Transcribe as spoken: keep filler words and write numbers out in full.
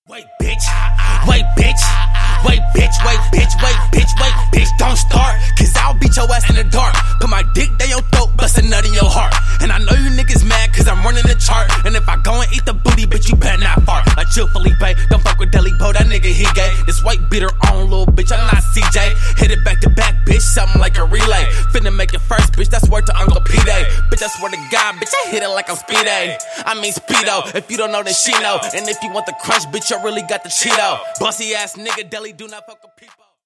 Wait, bitch. Wait, bitch. Wait, bitch. Wait, bitch. Wait, bitch. Wait, bitch. Don't start, cause I'll beat your ass in the dark. Put my dick down your throat, bust a nut in your heart. And I know you niggas mad, cause I'm running the chart. And if I go and eat the booty, bitch, you better not fart. Like chill, Felipe. Don't fuck with Deli Bo, that nigga, he gay. This white beater on, little bitch, I'm not C J. Hit it back to back, bitch, something like a relay. Finna make it first, bitch, that's word to Uncle P-Day. Bitch, I swear to God, bitch, I hit it like I'm Speed-A. I mean Speedo, if you don't know, then she know. And if you want the crunch, bitch, you really got the Cheeto. Bossy ass nigga, Deli, do not fuck with people.